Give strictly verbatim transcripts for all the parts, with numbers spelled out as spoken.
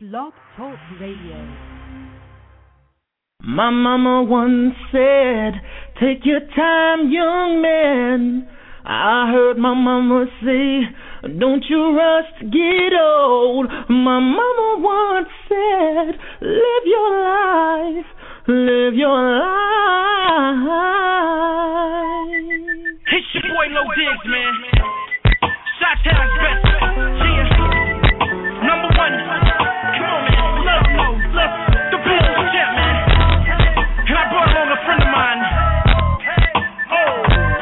Blog Talk Radio. My mama once said, take your time, young man. I heard my mama say, don't you rush to get old. My mama once said, live your life, live your life. It's your boy Low Diggs, man. Shot-Town's best. Yeah. Number one. Come on, man. Love, no, love. The Blues champ, man. And I brought along a friend of mine. Oh.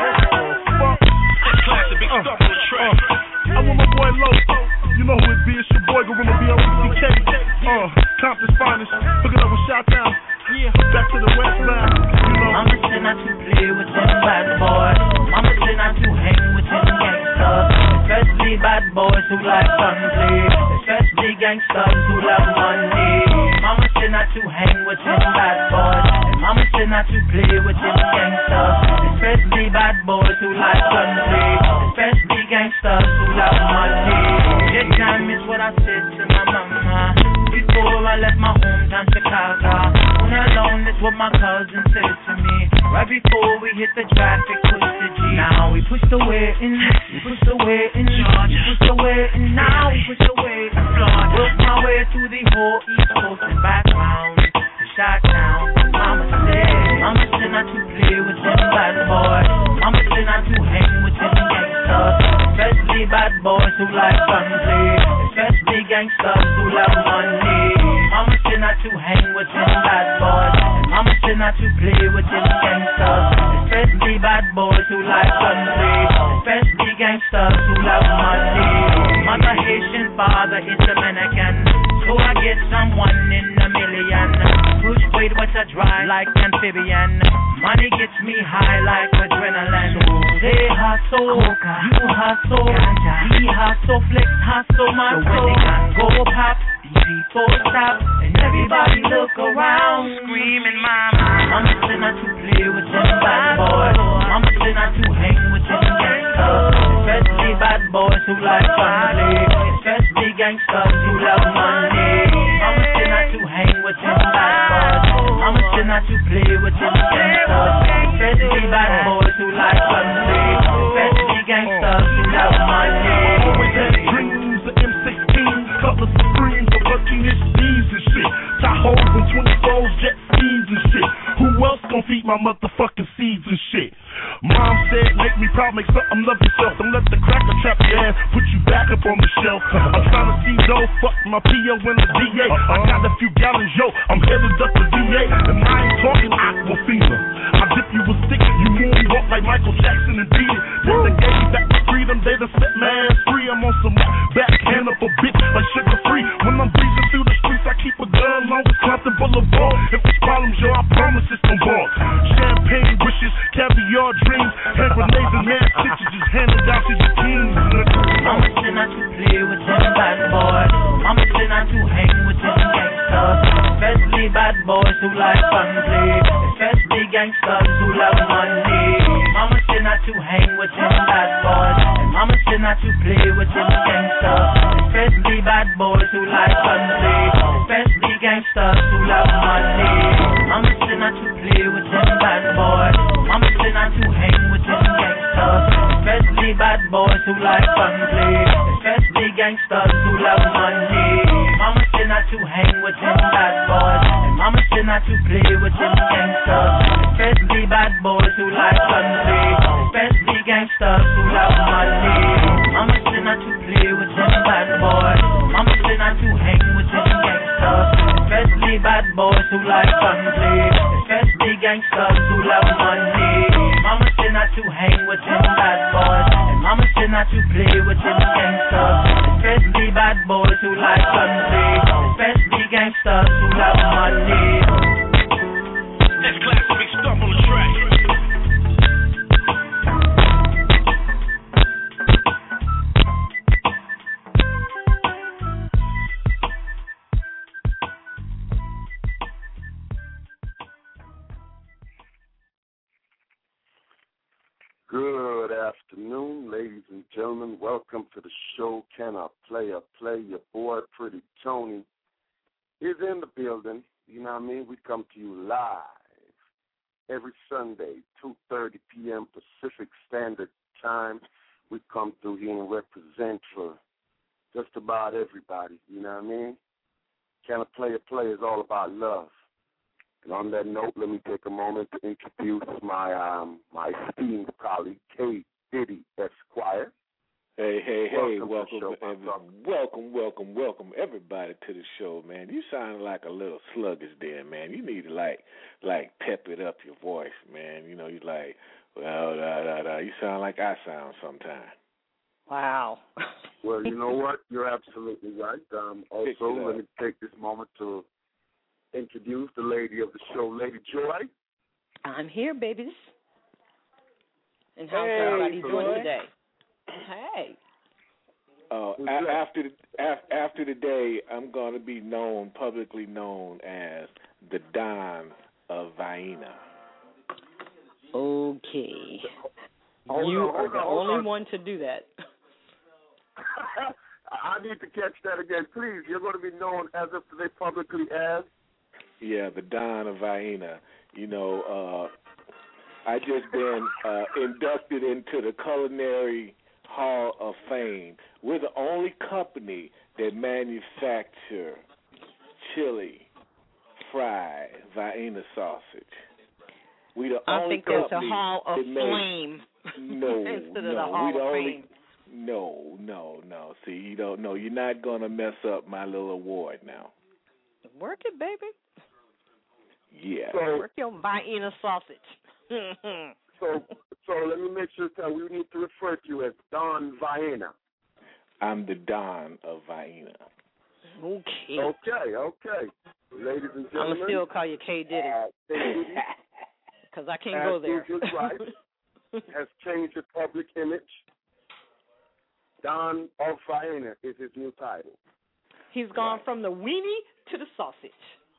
This classic, big stuff on the track. I want my boy Low. You know who it be. It's your boy Gorilla B R C K. Uh, Compton's finest. Hook it up with Shot-Town. Yeah. Back to the west side. You know. Mama said not to play with them bad boys. Mama said not to hang with them gangsters. Especially bad boys who like fun play. Especially gangsters who love money. Mama said not to hang with them bad boys. And mama said not to play with them gangsters. Especially bad boys who like fun play. Especially gangsters who love money. This time is what I said to my mama before I left my hometown Chicago. When alone is what my cousin said to me. Right before we hit the traffic, push the G. Now we push the way in, we push the way in, Georgia. We push the way in, now we push the way in, Florida. Work my way through the whole East Coast and back round to Shot-Town. Mama said, Mama said not to play with them bad boys. Mama said not to hang with them gangsters. Especially bad boys who like fun play. Especially gangsters who love money. Mama said not to hang with them bad boys. And mama said not to play with them gangsters. Especially bad boys who like fun play. Especially gangsters who love money. Mother Haitian, father is Dominican. So I get someone in a million. Push weight what I drive like amphibian. Money gets me high like adrenaline. So they hustle, you hustle, he hustle, flex hustle, my soul. So when they can go pop, before stop, and everybody look around, screaming, mama. Mama said not to play with them bad boys. Mama said not to hang with them gangsters. Especially bad boys who like fun play. Especially gangsters who love money. Mama said not to hang with them bad boys. Mama said not to play with them gangsters. Especially bad boys who like fun play. Especially gangsters who love money. Always had dreams of M sixteen, couple of Supremes, of working his D's and shit. Tahoes and twenty-fours, jet skis and shit. Who else gon' feed my motherfucking seeds and shit? Mom said, make me proud, make something love yourself. Don't let the cracker trap your ass, put you back up on the shelf. I'm trying to see though, fuck my P O and the D A. I got a few gallons, yo, I'm headed up to V A. And I ain't talking Aquafina. I dip you a stick, you moonwalk like Michael Jackson and beat it. Then they gave me back my freedom, they done set my ass free. I'm on some backhand up a bitch like sugar free. When I'm breezing through the streets, I keep a gun long as Compton Boulevard. If it's problems, yo, I promise it's no ball. Champagne wishes, caviar dreams, hand grenades and mad stitches just handed out to your teens. Mama said not to play with them bad boys. Mama said not to hang with them gangsters. Especially bad boys who like fun play. Especially gangsters who love money. Mama said not to hang with them bad boys. And mama said not to play with them gangsters. Especially bad boys who like fun play. Especially gangsters who love money. Mama said not to play with them bad boys. Mama said not to hang with them gangsters. Especially bad boys who like fun play. Especially gangsters who love money. Mama said not to hang with them bad boys. And mama said not to play with them gangsters. Especially bad boys who like fun play. Especially gangsters who love money. Mama said not to play with them bad boys. Mama said not to hang with them gangsters. Especially bad boys who like fun play. Especially gangsters who love money. Mama said not to hang with them bad boys. And mama said not to play with them gangsters. Especially bad boys who like fun play. Especially gangsters who love money. That's classic, big stuff on the track. Good afternoon, ladies and gentlemen. Welcome to the show. Can I play a play? Your boy, Pretty Tony, is in the building. You know what I mean? We come to you live every Sunday, two thirty p.m. Pacific Standard Time. We come through here and represent for just about everybody. You know what I mean? Can a player play is all about love. And on that note, let me take a moment to introduce my um, my esteemed colleague, K. Diddy Esquire. Hey, hey, hey, welcome, welcome, welcome, welcome, welcome, everybody to the show, man. You sound like a little sluggish there, man. You need to, like, like pep it up your voice, man. You know, you like, well, da, da, da. You sound like I sound sometimes. Wow. Well, you know what? You're absolutely right. Um, also, let me take this moment to introduce the lady of the show, Lady Joy. I'm here, babies. And how's Hey, everybody Joy. doing today? Hey. Uh, a- after the af- after the day, I'm going to be known, publicly known as the Don of Vaina. Okay. Hold you on, are hold the on, hold only on. one to do that. I need to catch that again, please. You're going to be known as if they publicly as. Yeah, the Don of Vaina. You know, uh, I just been uh, inducted into the Culinary Hall of Fame. We're the only company that manufacture chili fried Vaina sausage. We the I only think there's a company Hall of that make- Flame No, instead no, of the Hall we the of only. Fame. No, no, no. See, you don't know. You're not gonna mess up my little award now. Work it, baby. Yeah. So, Work your Vienna sausage. so, so let me make sure that we need to refer to you as Don Vienna. I'm the Don of Vaina. Okay. Okay, okay. Ladies and I'm gentlemen. going to still call you K. Diddy uh, K. Diddy, because I can't as go there. is his right, has changed his public image. Don of Vienna is his new title. He's gone from the weenie to the sausage.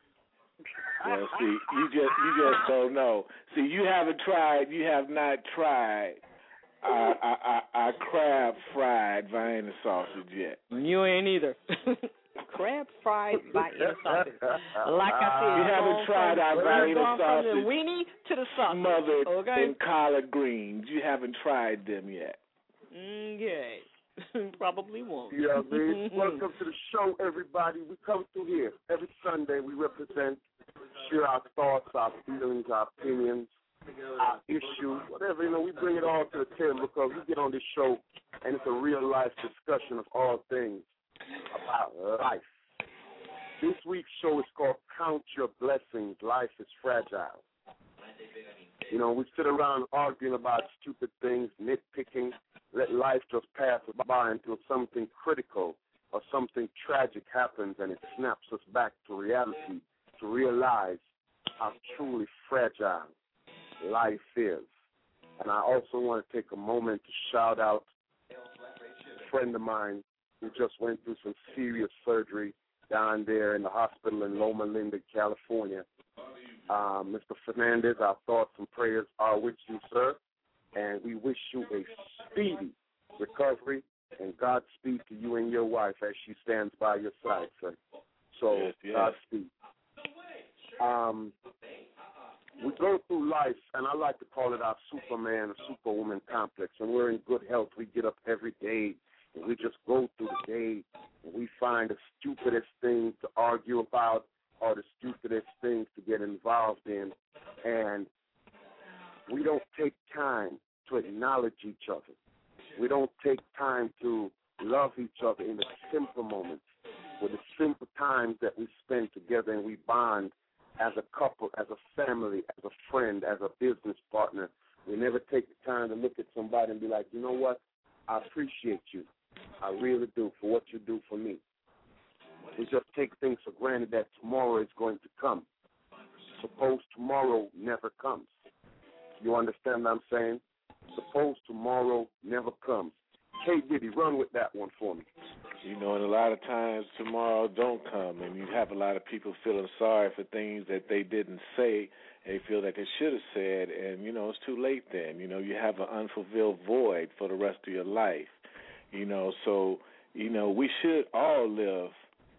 Well, see, you just you just don't know. See, you haven't tried. You have not tried our, our, our, our crab fried Vienna sausage yet. You ain't either. Crab fried Vienna sausage. Like I said, You haven't gone tried from, our we're Vienna gone from the sausage weenie to the sausage. smothered Okay. in collard greens. You haven't tried them yet. Okay. Probably won't. Yeah, man. Welcome to the show, everybody. We come through here every Sunday. We represent, share our thoughts, our feelings, our opinions, our issues, whatever. You know, we bring it all to the table because we get on this show and it's a real life discussion of all things about life. This week's show is called Count Your Blessings. Life is fragile. You know, we sit around arguing about stupid things, nitpicking, let life just pass by until something critical or something tragic happens and it snaps us back to reality to realize how truly fragile life is. And I also want to take a moment to shout out a friend of mine who just went through some serious surgery down there in the hospital in Loma Linda, California. Um, Mister Fernandez, our thoughts and prayers are with you, sir, and we wish you a speedy recovery and Godspeed to you and your wife as she stands by your side, sir. So, Yes, yes. Godspeed. Um, we go through life, and I like to call it our Superman or Superwoman complex. When we're in good health, we get up every day, and we just go through the day, and we find the stupidest things to argue about or the stupidest things to get involved in, and we don't take time to acknowledge each other. We don't take time to love each other in the simple moments, with the simple times that we spend together and we bond as a couple, as a family, as a friend, as a business partner. We never take the time to look at somebody and be like, you know what, I appreciate you. I really do for what you do for me. We just take things for granted that tomorrow is going to come. Suppose tomorrow never comes. You understand what I'm saying? Suppose tomorrow never comes. K. Diddy, run with that one for me. You know, and a lot of times tomorrow don't come, and you have a lot of people feeling sorry for things that they didn't say. They feel that they should have said, and, you know, it's too late then. You know, you have an unfulfilled void for the rest of your life. You know, so, you know, we should all live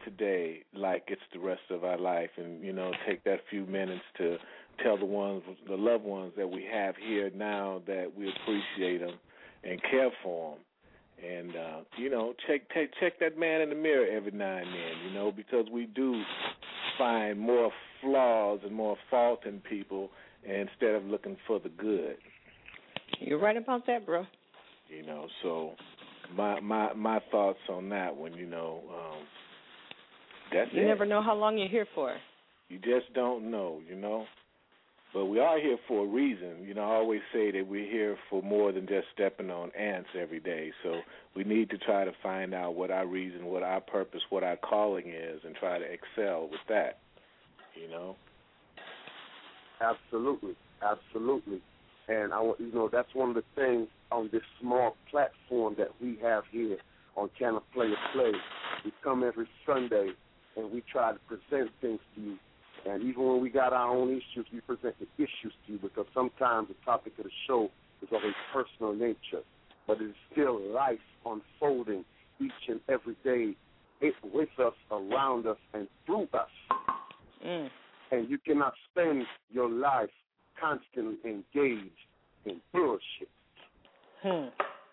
today like it's the rest of our life, and you know, take that few minutes to tell the ones, the loved ones that we have here now that we appreciate them and care for them, and uh, you know, check, check check that man in the mirror every now and then, you know, because we do find more flaws and more fault in people instead of looking for the good. You're right about that, bro. You know, so my my my thoughts on that one, you know, um, that's you it. You never know how long you're here for. You just don't know, you know. But we are here for a reason. You know, I always say that we're here for more than just stepping on ants every day. So we need to try to find out what our reason, what our purpose, what our calling is, and try to excel with that, you know. Absolutely, absolutely. And, I, you know, that's one of the things on this small platform that we have here on Can I Play a Play. We come every Sunday, and we try to present things to you. And even when we got our own issues, we present the issues to you, because sometimes the topic of the show is of a personal nature. But it is still life unfolding each and every day, it, with us, around us, and through us. Mm. And you cannot spend your life constantly engaged in bullshit. Hmm.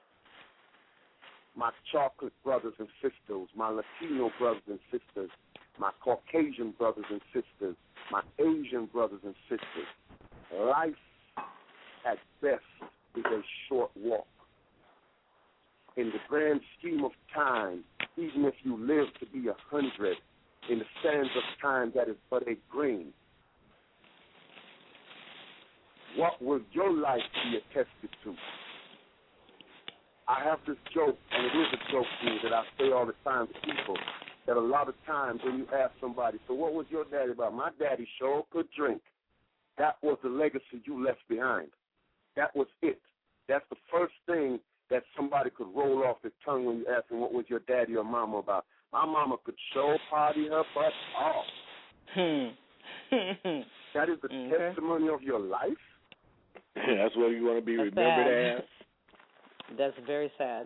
My chocolate brothers and sisters, my Latino brothers and sisters, my Caucasian brothers and sisters, my Asian brothers and sisters, life at best is a short walk. In the grand scheme of time, even if you live to be a hundred, in the sands of time that is but a grain, what will your life be attested to? I have this joke, and it is a joke to me that I say all the time to people, that a lot of times when you ask somebody, so what was your daddy about? My daddy sure could drink. That was the legacy you left behind. That was it. That's the first thing that somebody could roll off their tongue when you ask them, what was your daddy or mama about? My mama could show party her butt off. Hmm. That is the okay. testimony of your life? That's what you want to be That's remembered sad. as? That's very sad.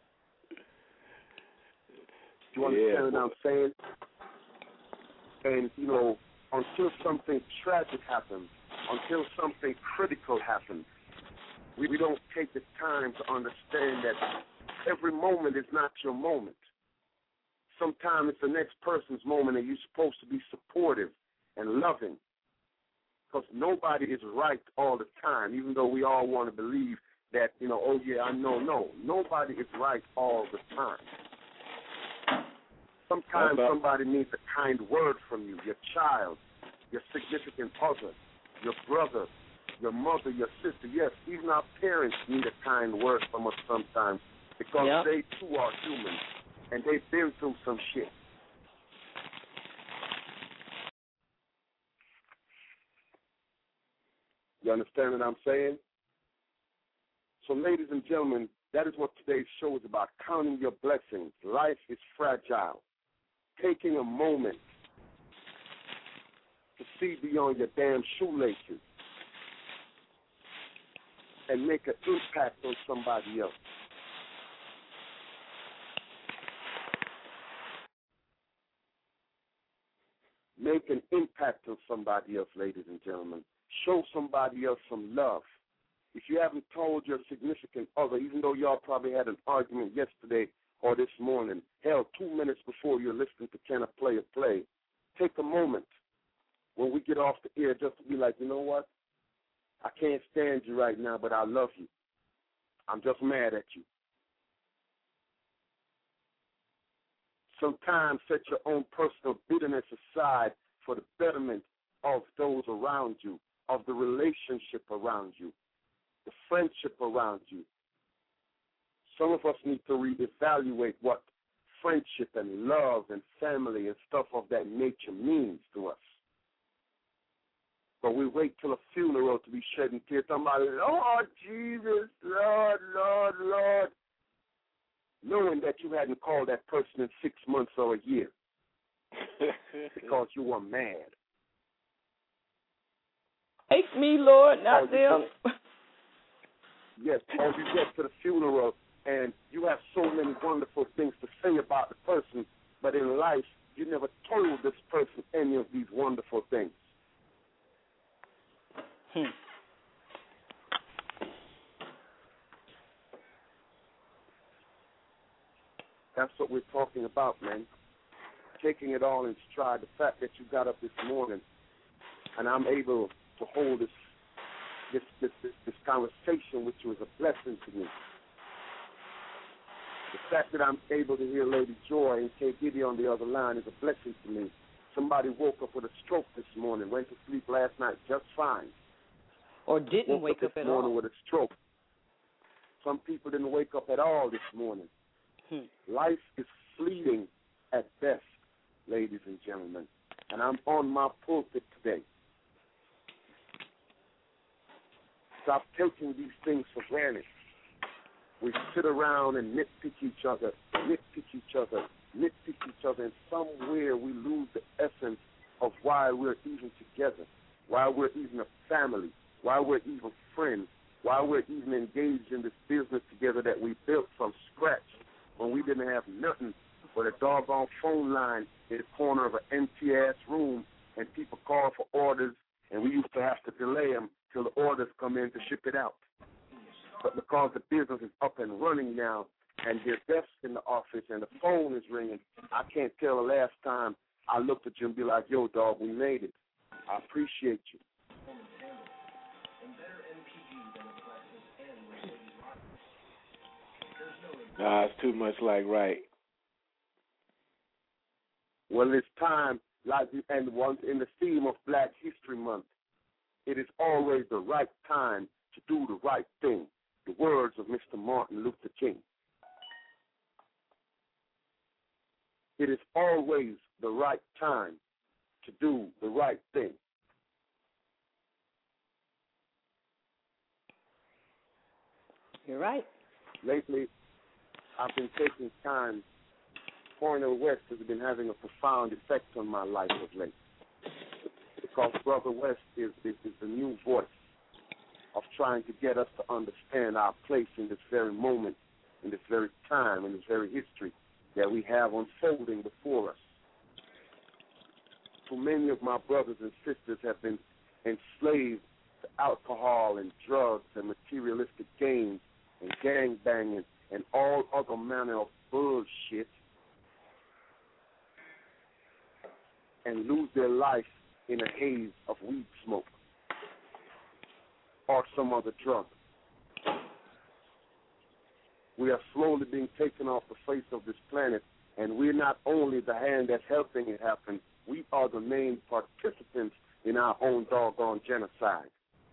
Do you understand yeah, what I'm saying? And, you know, until something tragic happens, until something critical happens, we, we don't take the time to understand that every moment is not your moment. Sometimes it's the next person's moment, and you're supposed to be supportive and loving, because nobody is right all the time, even though we all want to believe that, you know, oh, yeah, I know. No, nobody is right all the time. Sometimes okay. somebody needs a kind word from you, your child, your significant other, your brother, your mother, your sister. Yes, even our parents need a kind word from us sometimes, because yep. they, too, are human, and they've been through some shit. You understand what I'm saying? So, ladies and gentlemen, that is what today's show is about, counting your blessings. Life is fragile. Taking a moment to see beyond your damn shoelaces and make an impact on somebody else. Make an impact on somebody else, ladies and gentlemen. Show somebody else some love. If you haven't told your significant other, even though y'all probably had an argument yesterday or this morning, hell, two minutes before you're listening to Can I Play a Play, take a moment when we get off the air just to be like, you know what? I can't stand you right now, but I love you. I'm just mad at you. Sometimes set your own personal bitterness aside for the betterment of those around you, of the relationship around you, the friendship around you. Some of us need to reevaluate what friendship and love and family and stuff of that nature means to us. But we wait till a funeral to be shedding tears. Somebody, oh, Jesus, Lord, Lord, Lord. Knowing that you hadn't called that person in six months or a year because you were mad. Take me, Lord, not or them. You, yes, or you get to the funeral and you have so many wonderful things to say about the person, but in life you never told this person any of these wonderful things. Hmm. That's what we're talking about, man. Taking it all in stride. The fact that you got up this morning and I'm able to hold this this this, this, this conversation with you is a blessing to me. The fact that I'm able to hear Lady Joy and K. Diddy on the other line is a blessing to me. Somebody woke up with a stroke this morning, went to sleep last night just fine. Or didn't woke wake up, up this at morning all. with a stroke. Some people didn't wake up at all this morning. Hmm. Life is fleeting at best, ladies and gentlemen. And I'm on my pulpit today. Stop taking these things for granted. We sit around and nitpick each other, nitpick each other, nitpick each other, and somewhere we lose the essence of why we're even together, why we're even a family, why we're even friends, why we're even engaged in this business together that we built from scratch when we didn't have nothing but a doggone phone line in the corner of an empty-ass room, and people call for orders, and we used to have to delay them till the orders come in to ship it out. But because the business is up and running now, and there's desks in the office and the phone is ringing, I can't tell the last time I looked at you and be like, yo, dog, we made it. I appreciate you. Nah, it's too much like right. Well, it's time, like the, and once in the theme of Black History Month, it is always the right time to do the right thing. The words of Mister Martin Luther King. It is always the right time to do the right thing. You're right. Lately, I've been taking time. Cornel West has been having a profound effect on my life of late. Because Brother West is, is, is the new voice of trying to get us to understand our place in this very moment, in this very time, in this very history that we have unfolding before us. So many of my brothers and sisters have been enslaved to alcohol and drugs and materialistic gains and gang banging and all other manner of bullshit and lose their life in a haze of weed smoke or some other drug. We are slowly being taken off the face of this planet, and we're not only the hand that's helping it happen, we are the main participants in our own doggone genocide.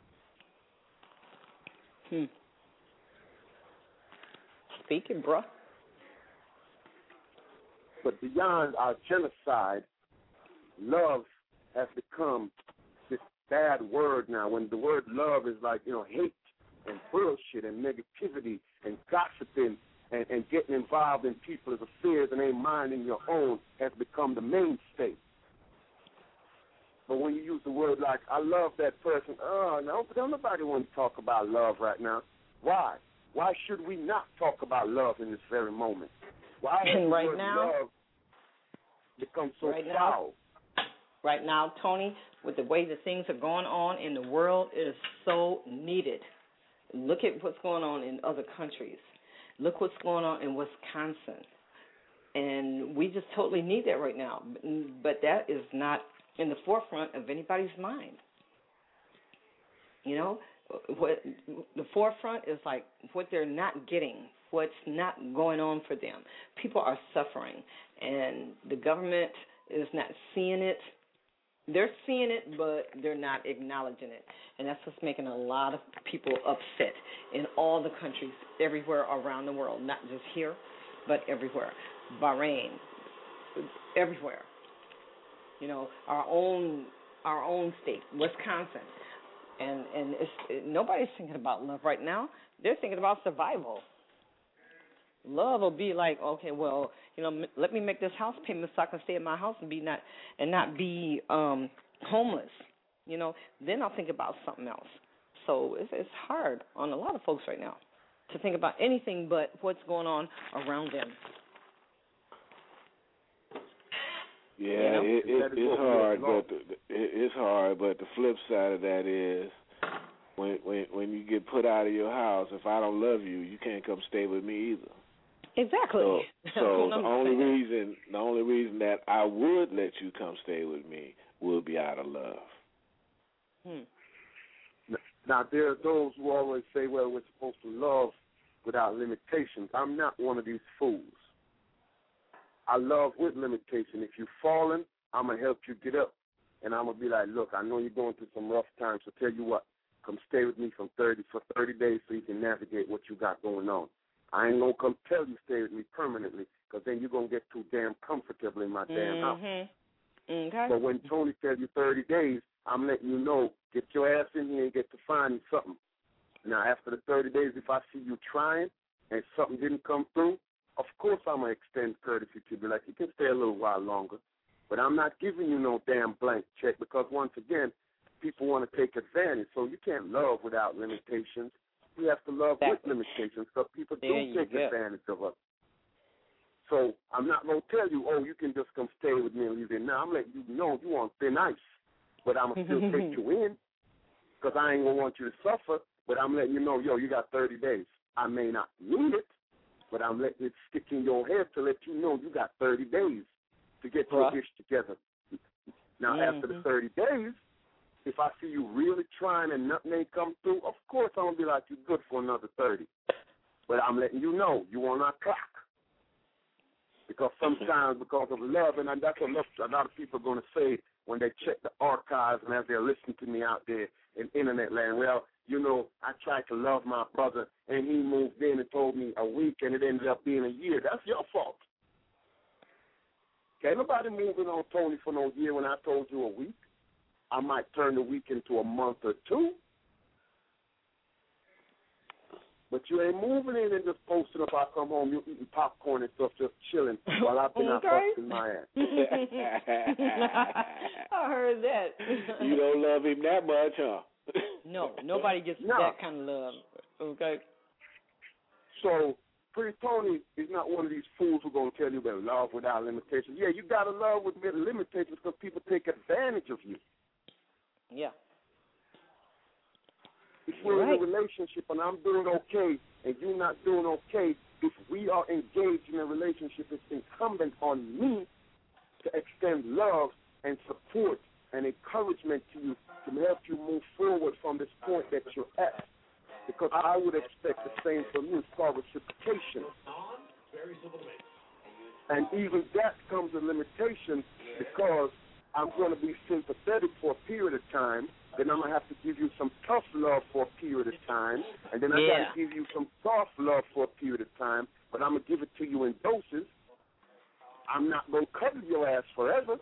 Hmm. Speaking, bruh. But beyond our genocide, love has become this bad word now. When the word love is like, you know, hate and bullshit and negativity and gossiping and, and getting involved in people's affairs and ain't minding your own has become the mainstay. But when you use the word like, I love that person, oh, no, don't nobody want to talk about love right now. Why? Why should we not talk about love in this very moment? Why has the right word now, love become so right foul? Now, right now, Tony, with the way that things are going on in the world, it is so needed. Look at what's going on in other countries. Look what's going on in Wisconsin. And we just totally need that right now. But that is not in the forefront of anybody's mind. You know, what the forefront is like what they're not getting, what's not going on for them. People are suffering, and the government is not seeing it. They're seeing it, but they're not acknowledging it. And that's what's making a lot of people upset in all the countries, everywhere around the world, not just here, but everywhere. Bahrain, everywhere. You know, our own our own state, Wisconsin. And and it's, it, nobody's thinking about love right now. They're thinking about survival. Love will be like, okay, well, you know, m- let me make this house payment so I can stay at my house and be not and not be um, homeless. You know, then I'll think about something else. So it's, it's hard on a lot of folks right now to think about anything but what's going on around them. Yeah, you know? it, it, it's hard, but the, it, it's hard. But the flip side of that is, when when when you get put out of your house, if I don't love you, you can't come stay with me either. Exactly. So, so the only reason the only reason that I would let you come stay with me would be out of love. Hmm. Now, there are those who always say, well, we're supposed to love without limitations. I'm not one of these fools. I love with limitation. If you've fallen, I'm going to help you get up. And I'm going to be like, look, I know you're going through some rough times, so tell you what, come stay with me from thirty for thirty days so you can navigate what you got going on. I ain't going to come tell you stay with me permanently, because then you're going to get too damn comfortable in my damn mm-hmm. house. Okay. But when Tony tells you thirty days, I'm letting you know, get your ass in here and get to find something. Now, after the thirty days, if I see you trying and something didn't come through, of course I'm going to extend courtesy to you. Like, you can stay a little while longer. But I'm not giving you no damn blank check, because, once again, people want to take advantage. So you can't love without limitations. You have to love with limitations, because people do take go. advantage of us. So I'm not going to tell you, oh, you can just come stay with me and leave it. Now, I'm letting you know you on thin ice, but I'm going to still take you in, because I ain't going to want you to suffer, but I'm letting you know, yo, you got thirty days. I may not need it, but I'm letting it stick in your head to let you know you got thirty days to get your dish together. Now, mm-hmm. after the thirty days, if I see you really trying and nothing ain't come through, of course I'm going to be like, you're good for another thirty. But I'm letting you know, you on our clock. Because sometimes, because of love, and that's what a lot of people are going to say when they check the archives and as they're listening to me out there in internet land, well, you know, I tried to love my brother, and he moved in and told me a week, and it ended up being a year. That's your fault. Okay, nobody moving on Tony for no year when I told you a week. I might turn the week into a month or two. But you ain't moving in and just posting up. I come home, you eating popcorn and stuff, just chilling while I've been okay. out busting my ass. I heard that. You don't love him that much, huh? No, nobody gets no. that kind of love. Okay. So, Pretty Tony is not one of these fools who are going to tell you about love without limitations. Yeah, you got to love with limitations because people take advantage of you. Yeah. If we're right. in a relationship and I'm doing okay and you're not doing okay, if we are engaged in a relationship, it's incumbent on me to extend love and support and encouragement to you to help you move forward from this point that you're at. Because I would expect the same from you. It's called reciprocation. And even that comes a limitation, because I'm going to be sympathetic for a period of time, then I'm going to have to give you some tough love for a period of time, and then I yeah. got to give you some soft love for a period of time, but I'm going to give it to you in doses. I'm not going to cover your ass forever.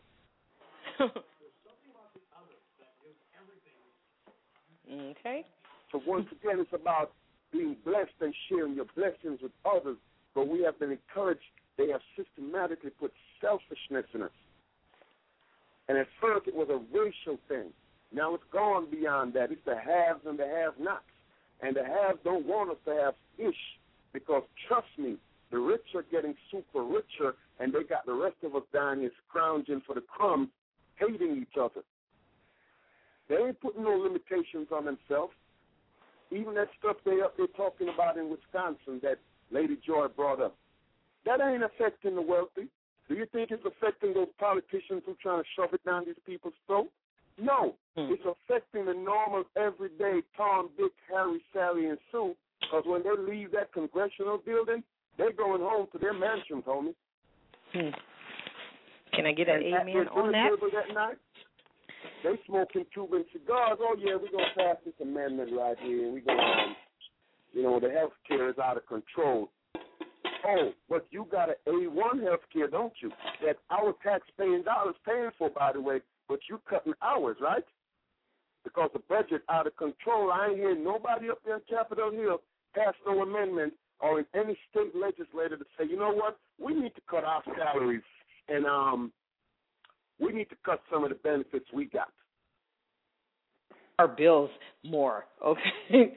Okay. So once again, it's about being blessed and sharing your blessings with others, but we have been encouraged. They have systematically put selfishness in us. And at first it was a racial thing. Now it's gone beyond that. It's the haves and the have-nots. And the haves don't want us to have ish, because, trust me, the rich are getting super richer, and they got the rest of us down here scrounging for the crumbs, hating each other. They ain't putting no limitations on themselves. Even that stuff they up there talking about in Wisconsin that Lady Joy brought up, that ain't affecting the wealthy. Do you think it's affecting those politicians who are trying to shove it down these people's throats? No. Hmm. It's affecting the normal, everyday Tom, Dick, Harry, Sally, and Sue, because when they leave that congressional building, they're going home to their mansions, homie. Hmm. Can I get an and amen on that? that night, they smoking Cuban cigars. Oh, yeah, we're going to pass this amendment right here. We're going to, you know, the health care is out of control. Oh, but you got an A one health care, don't you? That our taxpaying dollars paying for, by the way, but you cutting hours, right? Because the budget out of control. I ain't hearing nobody up there in Capitol Hill pass no amendment or in any state legislator to say, you know what, we need to cut our salaries and um, we need to cut some of the benefits we got. Our bills more, okay?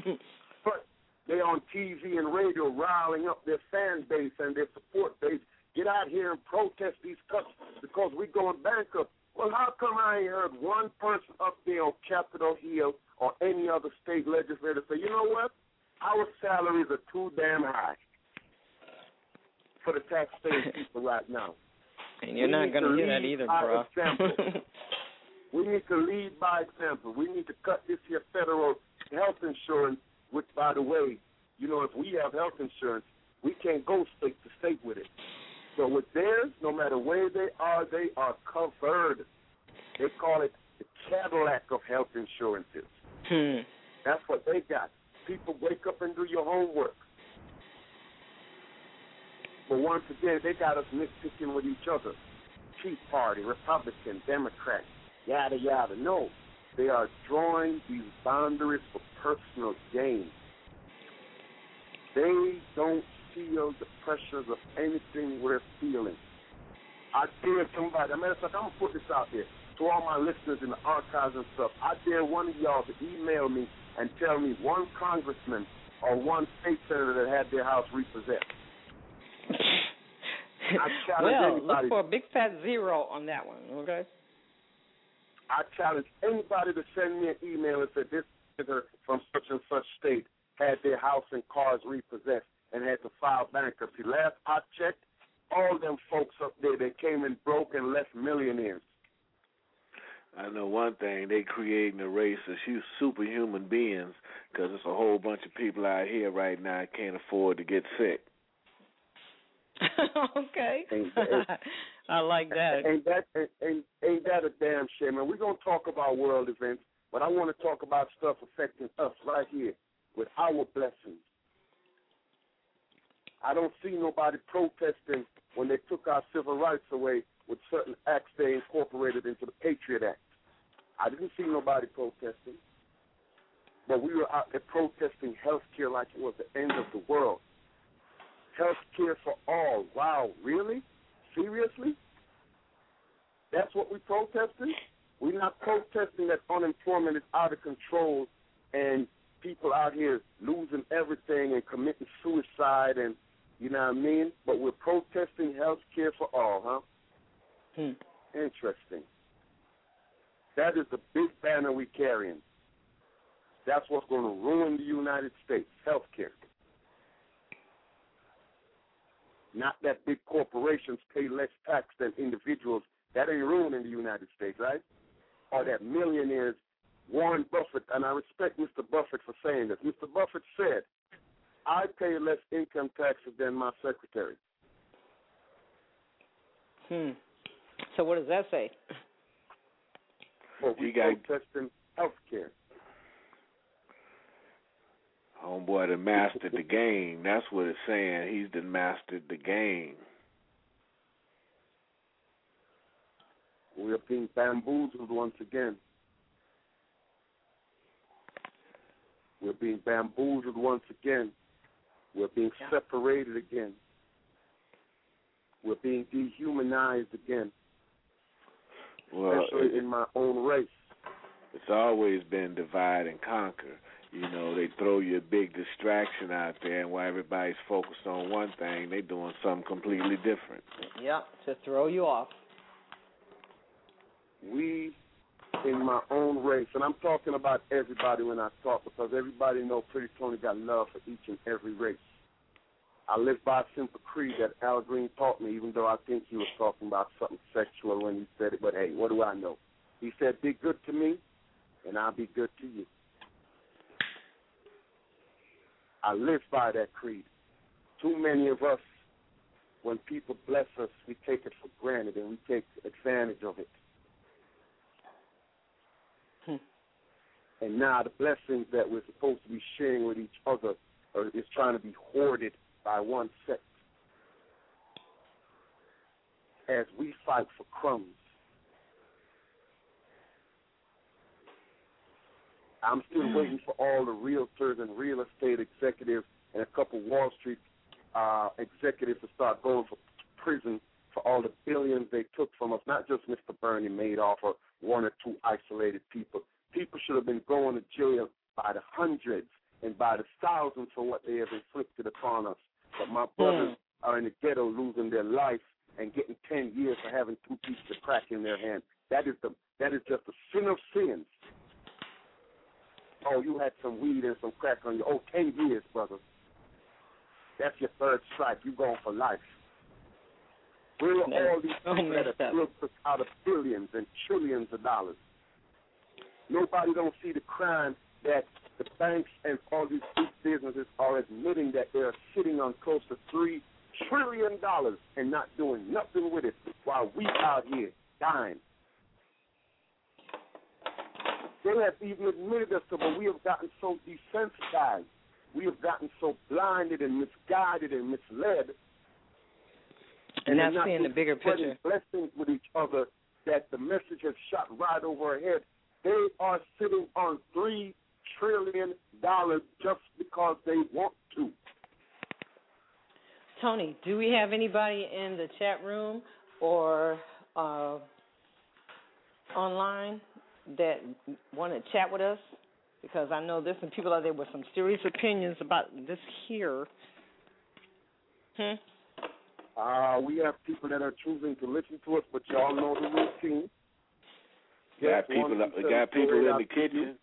But they're on T V and radio riling up their fan base and their support base, get out here and protest these cuts because we're going bankrupt. Well, how come I ain't heard one person up there on Capitol Hill or any other state legislator say, you know what, our salaries are too damn high for the taxpaying people right now. And you're we not going to hear that either, bro. We need to lead by example. We need to cut this here federal health insurance, which, by the way, you know, if we have health insurance, we can't go state to state with it. So with theirs, no matter where they are, they are covered. They call it the Cadillac of health insurances. Hmm. That's what they got. People wake up and do your homework. But once again, they got us nitpicking with each other. Tea Party, Republican, Democrat, yada, yada. No, they are drawing these boundaries for personal gain. They don't feel the pressures of anything we're feeling. I dare somebody, I mean, it's like, I'm going to put this out there to all my listeners in the archives and stuff. I dare one of y'all to email me and tell me one congressman or one state senator that had their house repossessed. I challenge well, anybody. Look for a big fat zero on that one, okay? I challenge anybody to send me an email and say this senator from such and such state had their house and cars repossessed and had to file bankruptcy. Last I checked, all them folks up there, they came in broke and left millionaires. I know one thing, they creating a race of superhuman beings because there's a whole bunch of people out here right now that can't afford to get sick. Okay. Ain't, ain't, I like that. Ain't that, ain't, ain't that a damn shame? And we're going to talk about world events, but I want to talk about stuff affecting us right here with our blessings. I don't see nobody protesting when they took our civil rights away with certain acts they incorporated into the Patriot Act. I didn't see nobody protesting. But we were out there protesting health care like it was the end of the world. Health care for all. Wow, really? Seriously? That's what we're protesting? We're not protesting that unemployment is out of control and people out here losing everything and committing suicide and, you know what I mean? But we're protesting health care for all, huh? Hmm. Interesting. That is the big banner we're carrying. That's what's going to ruin the United States, health care. Not that big corporations pay less tax than individuals. That ain't ruining the United States, right? Or that millionaires, Warren Buffett, and I respect Mister Buffett for saying this. Mister Buffett said, I pay less income taxes than my secretary. Hmm. So what does that say? Well, we got protesting health care. Homeboy done mastered the game. That's what it's saying. He's done mastered the game. We are being bamboozled once again. We're being bamboozled once again. We're being yeah. separated again. We're being dehumanized again. Well, especially it, in my own race. It's always been divide and conquer. You know, they throw you a big distraction out there, and while everybody's focused on one thing, they're doing something completely different. Yeah, to throw you off. We, in my own race, and I'm talking about everybody when I talk, because everybody knows Pretty Tony got love for each and every race. I live by a simple creed that Al Green taught me, even though I think he was talking about something sexual when he said it, but hey, what do I know? He said, be good to me, and I'll be good to you. I live by that creed. Too many of us, when people bless us, we take it for granted and we take advantage of it. Hmm. And now the blessings that we're supposed to be sharing with each other are, is trying to be hoarded by one sect as we fight for crumbs. I'm still waiting for all the realtors and real estate executives and a couple Wall Street uh, executives to start going for prison for all the billions they took from us, not just Mister Bernie Madoff or one or two isolated people. People should have been going to jail by the hundreds and by the thousands for what they have inflicted upon us. But my brothers are in the ghetto losing their life and getting ten years for having two pieces of crack in their hand. That is the that is just the sin of sins. Oh, you had some weed and some crack on you. Oh, ten years, brother. That's your third strike. You're going for life. Where are No. all these Oh, people that messed have up. built us out of billions and trillions of dollars? Nobody don't see the crime that the banks and all these big businesses are admitting that they're sitting on close to three trillion dollars and not doing nothing with it while we out here dying. They have even admitted us to, but we have gotten so desensitized. We have gotten so blinded and misguided and misled. And they're not seeing the bigger spreading picture. blessings with each other that the message has shot right over our head. They are sitting on three trillion dollars just because they want to. Tony, do we have anybody in the chat room or uh, online that want to chat with us? Because I know there's some people out there with some serious opinions about this here. Hmm? Uh, we have people that are choosing to listen to us, but y'all know the routine. We got people, we got people in the kitchen.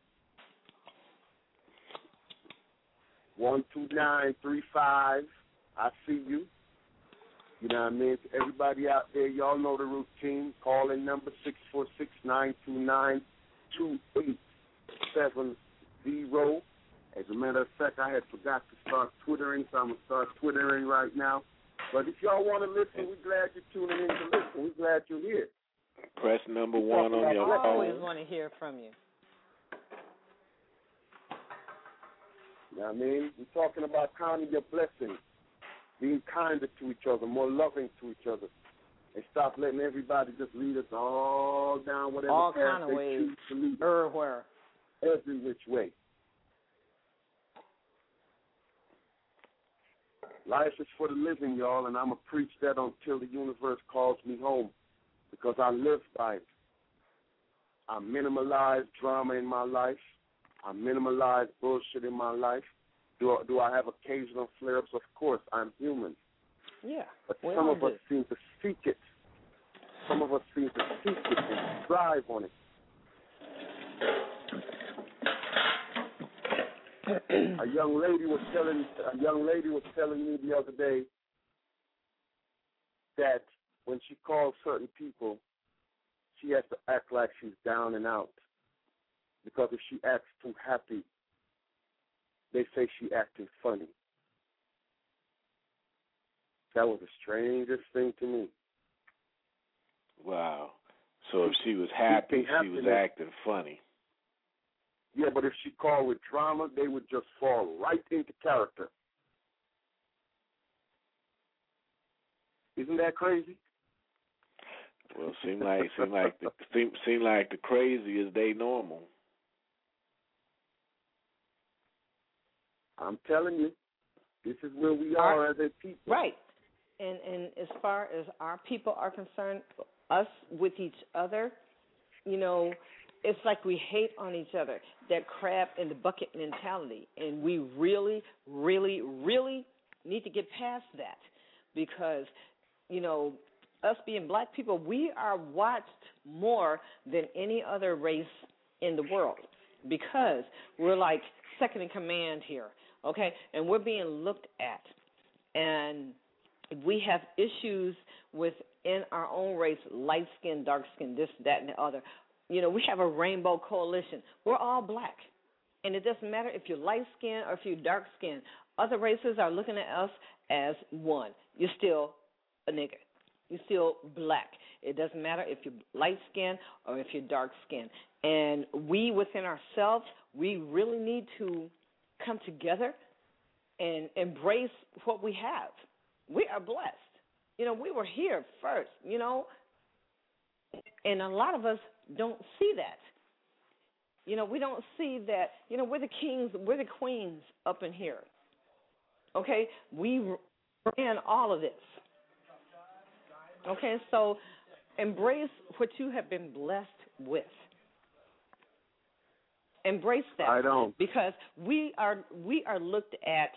One two nine three five. I see you. You know what I mean? To everybody out there, y'all know the routine. Call in number six four six nine two nine two eight seven zero. As a matter of fact, I had forgot to start twittering, so I'm gonna start twittering right now. But if y'all want to listen, we're glad you're tuning in to listen. We're glad you're here. Press number one on your I always phone. want to hear from you. You know what I mean? We're talking about counting your blessings, being kinder to each other, more loving to each other, and stop letting everybody just lead us all down whatever All path kind of they ways, choose to lead us, everywhere. every which way. Life is for the living, y'all, and I'm going to preach that until the universe calls me home because I live by it. I minimalize drama in my life. I minimalize bullshit in my life. Do, do I have occasional flare-ups? Of course, I'm human. Yeah. But we some all of us do. seem to seek it. Some of us seem to seek it and strive on it. A young lady was telling a young lady was telling me the other day that when she calls certain people, she has to act like she's down and out. Because if she acts too happy, they say she acting funny. That was the strangest thing to me. Wow. So if she was happy, she was acting funny. Yeah, but if she called with drama, they would just fall right into character. Isn't that crazy? Well, seem like seem like the seem, seem like the crazy is they normal. I'm telling you, this is where we are as a people. Right. And and as far as our people are concerned, us with each other, you know, it's like we hate on each other, that crab in the bucket mentality. And we really, really, really need to get past that because, you know, us being black people, we are watched more than any other race in the world because we're like second in command here, okay? And we're being looked at. And we have issues within our own race, light skin, dark skin, this, that, and the other. You know, we have a rainbow coalition. We're all black. And it doesn't matter if you're light skinned or if you're dark skinned. Other races are looking at us as one. You're still a nigger. You're still black. It doesn't matter if you're light skinned or if you're dark skinned. And we within ourselves, we really need to come together and embrace what we have. We are blessed. You know, we were here first, you know, and a lot of us don't see that. You know, we don't see that, you know, we're the kings, we're the queens up in here. Okay? We ran all of this. Okay? So embrace what you have been blessed with. Embrace that. I don't. Because we are we are looked at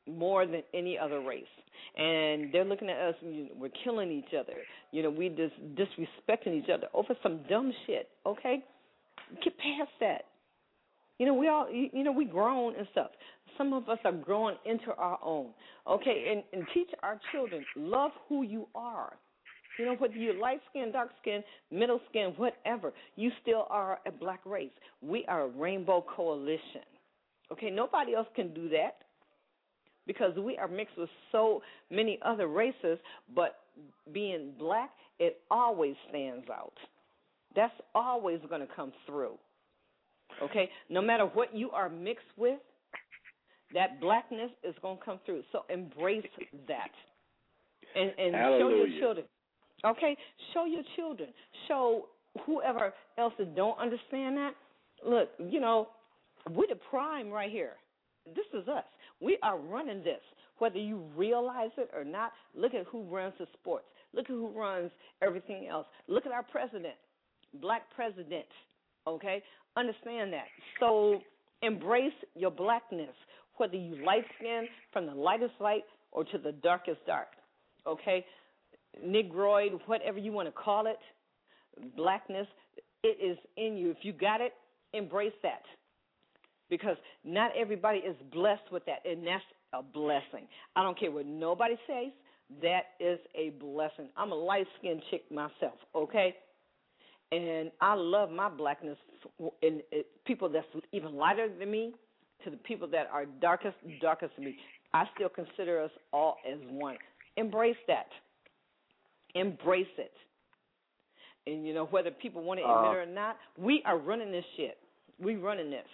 more than any other race. And they're looking at us, you know, we're killing each other. You know, we just disrespecting each other over some dumb shit, okay? Get past that. You know, we all, you know, we grown and stuff. Some of us are growing into our own, okay? And, and teach our children, love who you are. You know, whether you're light skin, dark skin, middle skin, whatever, you still are a black race. We are a rainbow coalition, okay? Nobody else can do that because we are mixed with so many other races, but being black, it always stands out. That's always going to come through, okay? No matter what you are mixed with, that blackness is going to come through. So embrace that and, and show your children. Okay? Show your children. Show whoever else that don't understand that. Look, you know, we're the prime right here. This is us. We are running this. Whether you realize it or not, look at who runs the sports. Look at who runs everything else. Look at our president, black president, okay? Understand that. So embrace your blackness, whether you light skin from the lightest light or to the darkest dark, okay? Negroid, whatever you want to call it, blackness, it is in you. If you got it, embrace that. Because not everybody is blessed with that, and that's a blessing. I don't care what nobody says, that is a blessing. I'm a light-skinned chick myself, okay? And I love my blackness, and people that's even lighter than me to the people that are darkest, darkest than me. I still consider us all as one. Embrace that. Embrace it. And, you know, whether people want to admit it or not, we are running this shit. We running this.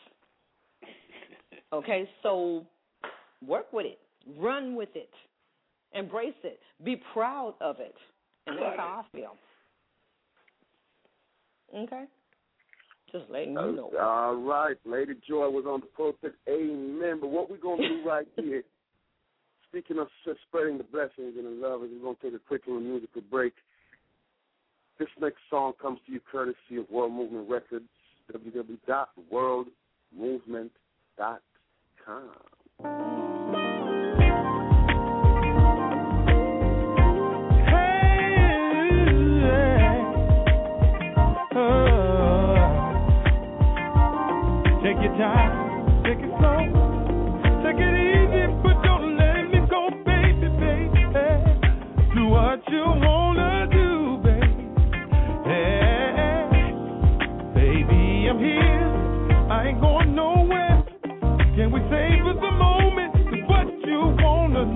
Okay, so work with it. Run with it. Embrace it. Be proud of it. And that's how I feel. Okay? Just letting you know. All right. Lady Joy was on the pulpit. Amen. But what we're going to do right here, speaking of spreading the blessings and the love, is we're going to take a quick little musical break. This next song comes to you courtesy of World Movement Records, w w w dot world movement dot com. Take your time, take it slow, take it easy, but don't let me go, baby, baby. Do what you wanna do, baby. Hey, baby, I'm here, I ain't going nowhere. Can we savor the moment? Do what you wanna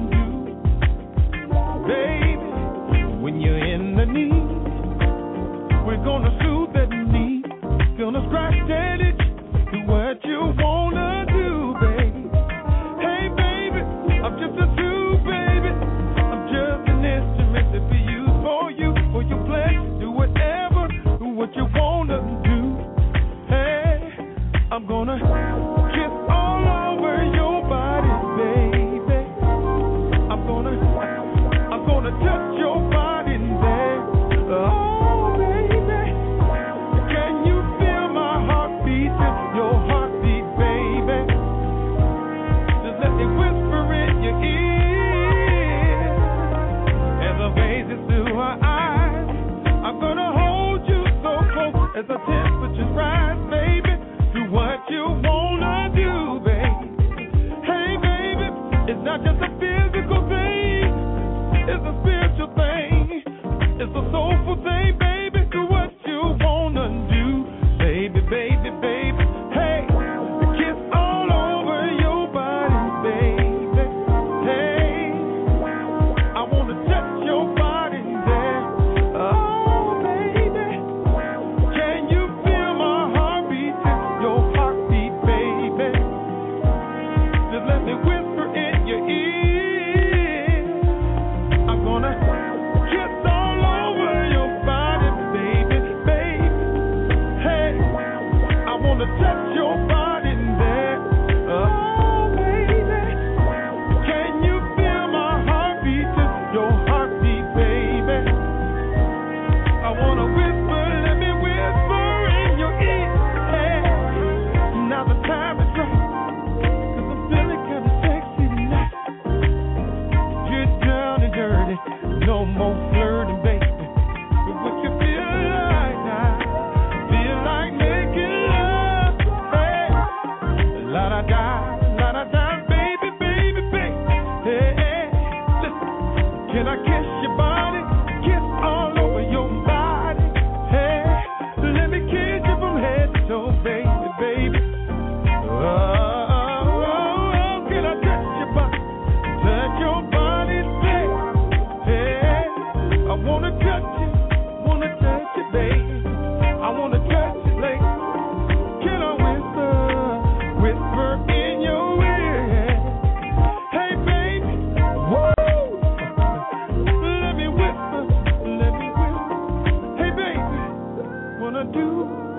do, baby. When you're in the need, we're gonna soothe that need. Gonna scratch that itch. Do what you wanna do, baby. Hey, baby, I'm just a tool, baby. I'm just an instrument to be used for you, for your pleasure. Do whatever, do what you wanna do. Hey, I'm gonna kiss all over your body, baby. I'm gonna, I'm gonna touch your body there. Oh, baby, can you feel my heart beating? Your heartbeat, baby. Just let me whisper in your ear as I gaze into her eyes. I'm gonna hold you so close as the temperatures rise, baby. Do what you wanna do, baby. Hey, baby, it's not just a physical thing, it's a spiritual thing, it's a soulful thing, baby. Do what you wanna do, baby, baby, baby. Hey, kiss all over your body, baby. Hey, I wanna touch your body there. Oh, baby, can you feel my heart beating? Your heartbeat, baby. Just let me whisper in your ear. I'm gonna kiss all over your body, baby, baby. Hey, I wanna touch your body there. Oh, baby, can you feel my heart beating? Your heartbeat, baby. I wanna whisper, let me whisper in your ear. Hey, now the time is right, 'cause I'm feeling kinda sexy tonight.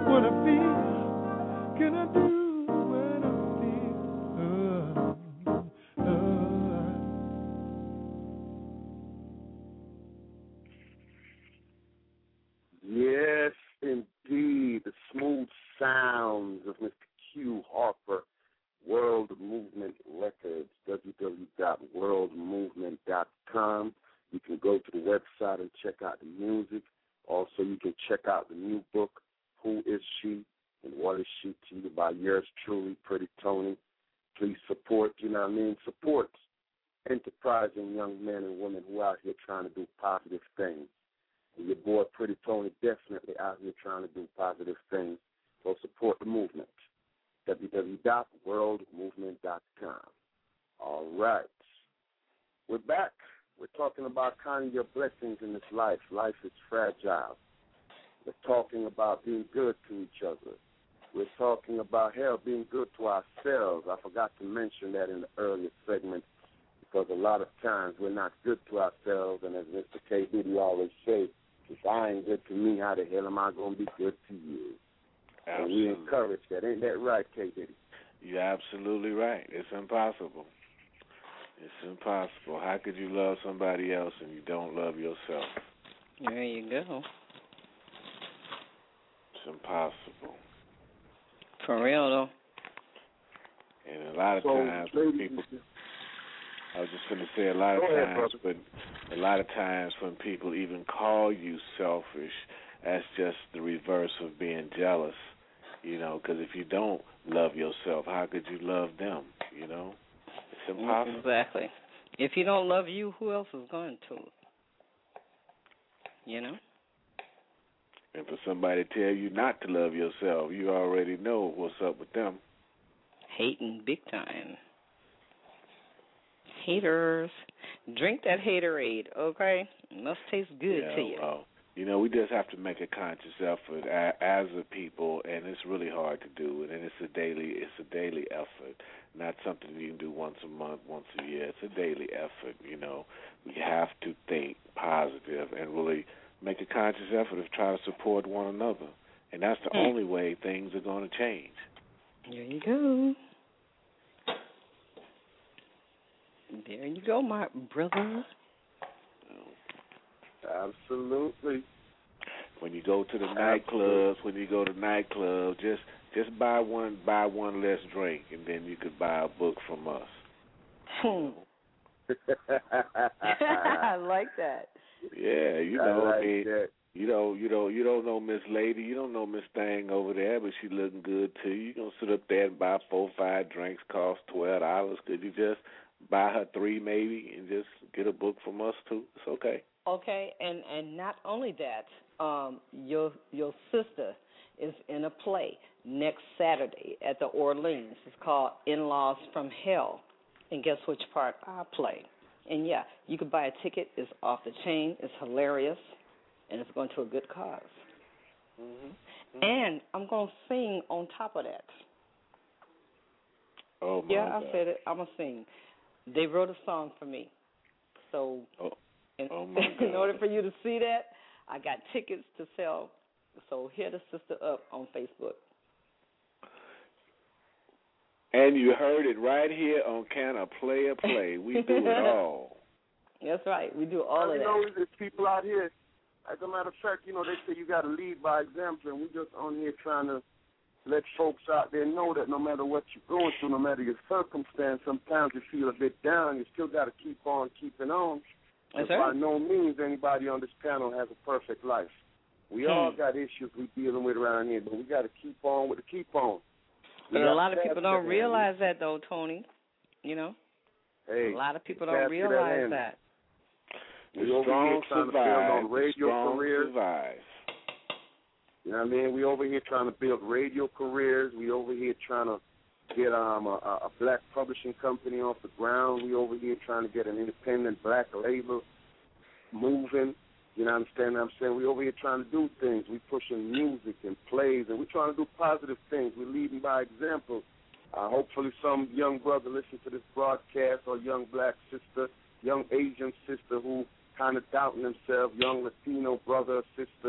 what I feel? Can I do what I feel? Uh, uh. Yes, indeed. The smooth sounds of Mister Q Harper, World Movement Records, w w w dot world movement dot com. You can go to the website and check out the music. Also, you can check out the new book, Who Is She and What Is She to You, by yours truly, Pretty Tony. Please support, you know what I mean, support enterprising young men and women who are out here trying to do positive things. And your boy, Pretty Tony, definitely out here trying to do positive things. So support the movement. w w w dot world movement dot com. All right. We're back. We're talking about counting your blessings in this life. Life is fragile. We're talking about being good to each other. We're talking about, hell, being good to ourselves. I forgot to mention that in the earlier segment because a lot of times we're not good to ourselves. And as Mister K. Diddy always says, if I ain't good to me, how the hell am I going to be good to you? Absolutely. And we encourage that. Ain't that right, K. Diddy? You're absolutely right. It's impossible. It's impossible. How could you love somebody else and you don't love yourself? There you go. It's impossible. For real, though. And a lot of So, times when ladies, people, I was just going to say a lot of Go ahead, times brother. when, a lot of times when people even call you selfish, that's just the reverse of being jealous, you know, because if you don't love yourself, how could you love them, you know? It's impossible. Exactly. If you don't love you, who else is going to? You know? And for somebody to tell you not to love yourself, you already know what's up with them. Hating big time. Haters. Drink that haterade, okay? It must taste good yeah, to you. Well, you know, we just have to make a conscious effort a- as a people, and it's really hard to do. And it's a daily, it's a daily effort, not something you can do once a month, once a year. It's a daily effort. You know, we have to think positive and really make a conscious effort to try to support one another, and that's the Hmm. only way things are going to change. There you go. There you go, my brother. Absolutely. When you go to the nightclubs, when you go to nightclubs, just just buy one buy one less drink, and then you could buy a book from us. Hmm. I like that. Yeah, you I know, like I mean, that. you know, you know, you don't know Miss Lady, you don't know Miss Thing over there, but she looking good to you. You gonna sit up there and buy four, five drinks, cost twelve dollars. Could you just buy her three maybe, and just get a book from us too? It's okay. Okay, and, and not only that, um, your your sister is in a play next Saturday at the Orleans. It's called In-Laws from Hell, and guess which part I play? And yeah, you could buy a ticket. It's off the chain. It's hilarious, and it's going to a good cause. Mm-hmm. And I'm going to sing on top of that. Oh my Yeah, God. I said it. I'm going to sing. They wrote a song for me. So Oh. in, Oh, my in God. order for you to see that, I got tickets to sell. So hit the sister up on Facebook. And you heard it right here on Can a Player Play. We do it all. That's right. We do all you of know, that. there's people out here, as a matter of fact, you know, they say you got to lead by example, and we just on here trying to let folks out there know that no matter what you're going through, no matter your circumstance, sometimes you feel a bit down, you still got to keep on keeping on. That's By right. no means anybody on this panel has a perfect life. We Hmm. all got issues we dealing with around here, but we got to keep on with the keep on. But We a got lot of to people pass don't that realize that, though, Tony. You know? Hey, A lot of people pass don't it that realize hand. that. We The over strong here trying to build survive. on The radio strong careers. survive. You know what I mean? We over here trying to build radio careers. We over here trying to get um a, a black publishing company off the ground. We over here trying to get an independent black label moving. You know, understand what I'm saying? We over here trying to do things. We pushing music and plays, and we're trying to do positive things. We're leading by example. Uh, hopefully some young brother listen to this broadcast, or young black sister, young Asian sister who kind of doubting themselves, young Latino brother or sister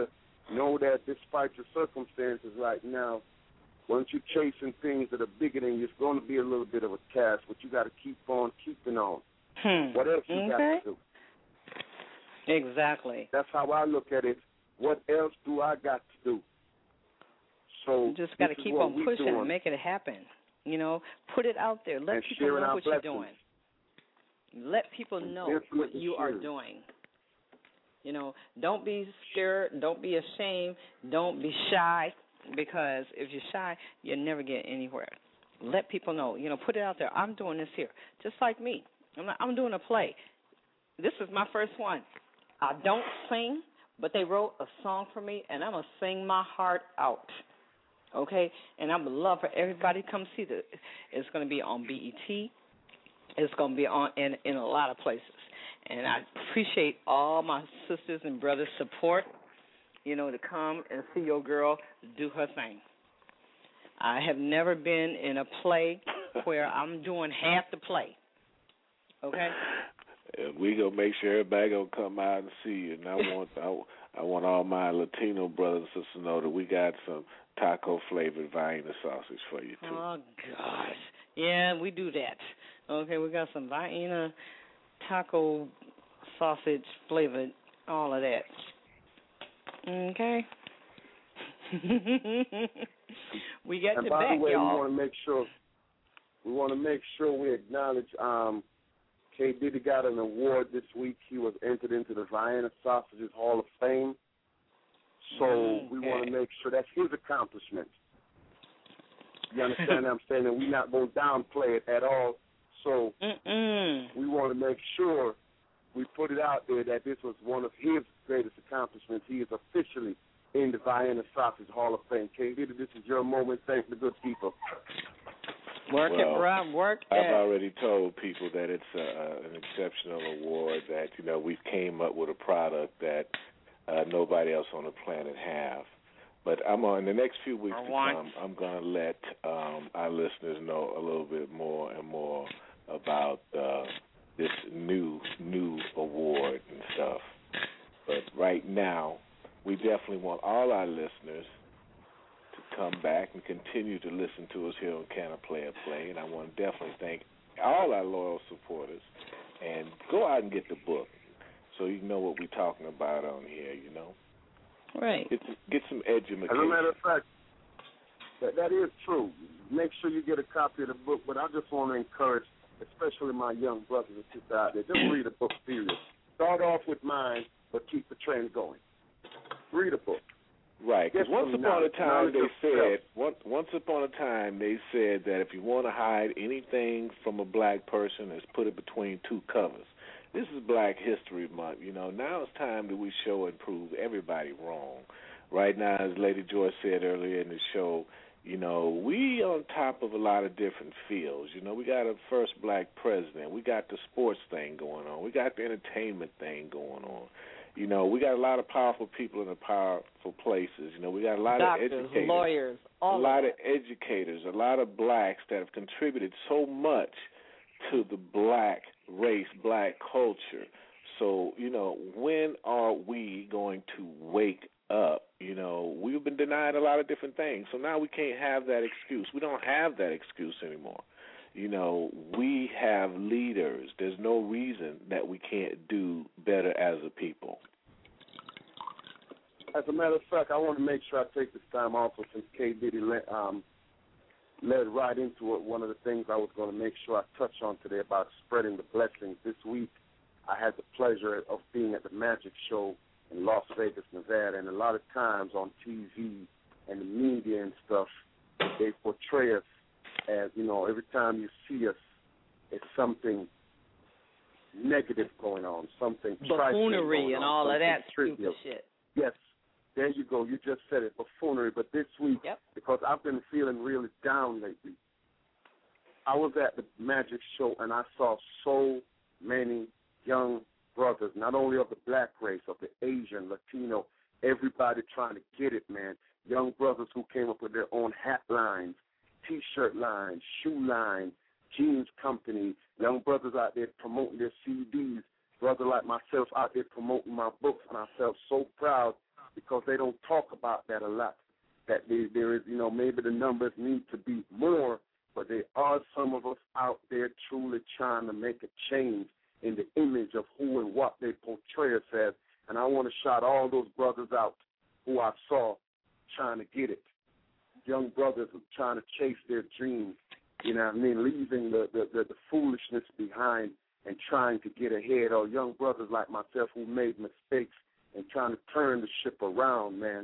know that despite your circumstances right now, once you're chasing things that are bigger than you, it's going to be a little bit of a task, but you got to keep on keeping on. Hmm. What else you okay. got to do? Exactly. That's how I look at it. What else do I got to do? So you just got to keep on pushing doing. and make it happen. You know, put it out there. Let and people know what blessings. you're doing. Let people know Definitely what you sure. are doing. You know, don't be scared. Don't be ashamed. Don't be shy, because if you're shy, you'll never get anywhere. Let people know. You know, put it out there. I'm doing this here, just like me. I'm, not, I'm doing a play. This is my first one. I don't sing, but they wrote a song for me, and I'm going to sing my heart out. Okay? And I would love for everybody to come see this. It's going to be on B E T. It's going to be on in, in a lot of places. And I appreciate all my sisters and brothers' support, you know, to come and see your girl do her thing. I have never been in a play where I'm doing half the play. Okay? We gonna make sure everybody gonna come out and see you. And I want I, I want all my Latino brothers and sisters to know that we got some taco flavored Vienna sausage for you too. Oh gosh, yeah, we do that. Okay, we got some Vienna taco sausage flavored, all of that. Okay. we got and your by back, the way, y'all. we want to make sure we want to make sure we acknowledge. Um, K. Diddy got an award this week. He was entered into the Vienna Sausages Hall of Fame. So okay. we want to make sure that's his accomplishment. You understand what I'm saying? And we're not going to downplay it at all. So Mm-mm. we want to make sure we put it out there that this was one of his greatest accomplishments. He is officially in the Vienna Sausage Hall of Fame. K. Diddy, this is your moment. Thank the good people. Work well, it, bro. Work I've it. already told people that it's a, an exceptional award, that, you know, we've came up with a product that uh, nobody else on the planet have. But I'm on, in the next few weeks to come, I'm going to let um, our listeners know a little bit more and more about uh, this new, new award and stuff. But right now, we definitely want all our listeners to come back and continue to listen to us here on Can I Play a Play. And I want to definitely thank all our loyal supporters. And go out and get the book so you know what we're talking about on here, you know. Right. Get, get some education. As a matter of fact, that, that is true. Make sure you get a copy of the book, but I just want to encourage, especially my young brothers and sisters out there, just read a book serious. Start off with mine, but keep the trend going. Read a book. Right, because once upon a time they said, once, once upon a time they said that if you want to hide anything from a black person, is put it between two covers. This is Black History Month, you know. Now it's time that we show and prove everybody wrong. Right now, as Lady Joy said earlier in the show, you know, we on top of a lot of different fields. You know, we got a first black president. We got the sports thing going on. We got the entertainment thing going on. You know, we got a lot of powerful people in the powerful places. You know, we got a lot Doctors, of educators, lawyers, all a lot of, of educators, a lot of blacks that have contributed so much to the black race, black culture. So, you know, when are we going to wake up? You know, we've been denied a lot of different things. So now we can't have that excuse. We don't have that excuse anymore. You know, we have leaders. There's no reason that we can't do better as a people. As a matter of fact, I want to make sure I take this time also, since K. Diddy led, um, led right into it. One of the things I was going to make sure I touch on today about spreading the blessings. This week, I had the pleasure of being at the Magic Show in Las Vegas, Nevada, and a lot of times on T V and the media and stuff, they portray us as, you know, every time you see us, it's something negative going on, something buffoonery and all of that trivial. stupid shit. Yes, there you go. You just said it, buffoonery. But this week, yep. because I've been feeling really down lately, I was at the Magic Show and I saw so many young brothers, not only of the black race, of the Asian, Latino, everybody trying to get it, man. Young brothers who came up with their own hat lines, T-shirt lines, shoe lines, jeans company, young brothers out there promoting their C Ds, brother like myself out there promoting my books, and I felt so proud because they don't talk about that a lot. That there, there is, you know, maybe the numbers need to be more, but there are some of us out there truly trying to make a change in the image of who and what they portray us as. And I want to shout all those brothers out who I saw trying to get it. Young brothers who are trying to chase their dreams, you know what I mean, leaving the, the, the, the foolishness behind and trying to get ahead, or young brothers like myself who made mistakes and trying to turn the ship around, man.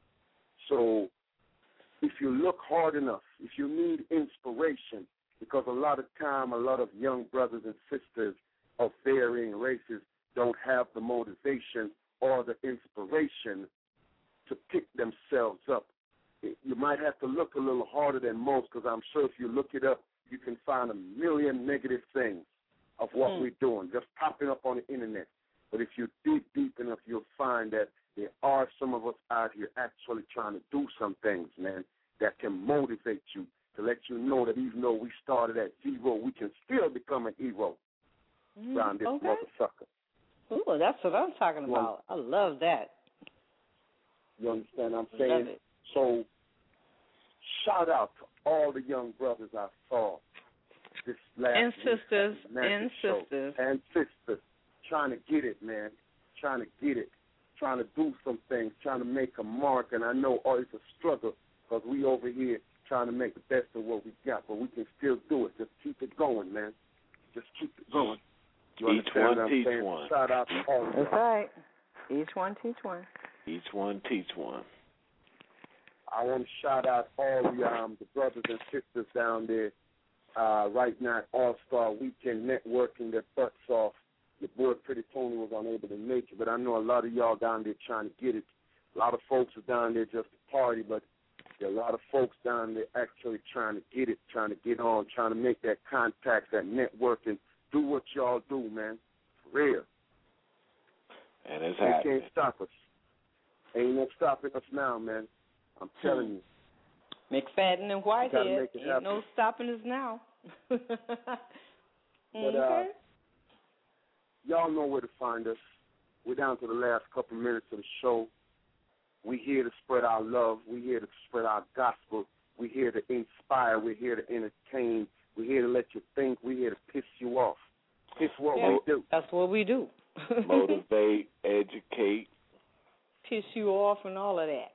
So if you look hard enough, if you need inspiration, because a lot of time, a lot of young brothers and sisters of varying races don't have the motivation or the inspiration to pick themselves up. You might have to look a little harder than most, because I'm sure if you look it up, you can find a million negative things of what mm. we're doing, just popping up on the internet. But if you dig deep enough, you'll find that there are some of us out here actually trying to do some things, man, that can motivate you, to let you know that even though we started at zero, we can still become a hero mm. around this okay. motherfucker. Ooh, that's what I'm talking about. I love that. You understand what I'm saying? So shout out to all the young brothers I saw this last and sisters, and show. sisters, and sisters, trying to get it, man, trying to get it, trying to do some things, trying to make a mark. And I know oh, it's a struggle, because we over here trying to make the best of what we got, but we can still do it. Just keep it going, man. Just keep it going. You Each one what I'm teach saying? one. Shout out to all of That's right. Each one teach one. Each one teach one. I want to shout out all the um, the brothers and sisters down there uh, right now at All-Star Weekend, networking their butts off. Your boy Pretty Tony was unable to make it, but I know a lot of y'all down there trying to get it. A lot of folks are down there just to party, but there are a lot of folks down there actually trying to get it, trying to get on, trying to make that contact, that networking. Do what y'all do, man, for real. And it's they happening. Can't stop us. Ain't no stopping us now, man. I'm telling you. McFadden and Whitehead, ain't happen. no stopping us now. But okay. uh, y'all know where to find us. We're down to the last couple minutes of the show. We're here to spread our love. We're here to spread our gospel. We're here to inspire. We're here to entertain. We're here to let you think. We're here to piss you off. It's what yeah, we do. That's what we do. Motivate, educate. Piss you off and all of that.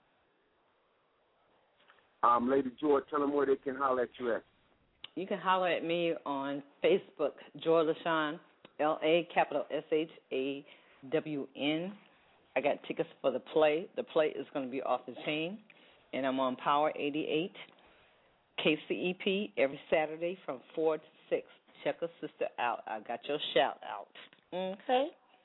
Um, Lady Joy, tell them where they can holler at you at. You can holler at me on Facebook, Joy LaShawn, L A capital S H A W N. I got tickets for the play. The play is going to be off the chain, and I'm on Power eighty-eight, K C E P, every Saturday from four to six. Check a sister out. I got your shout out. Okay?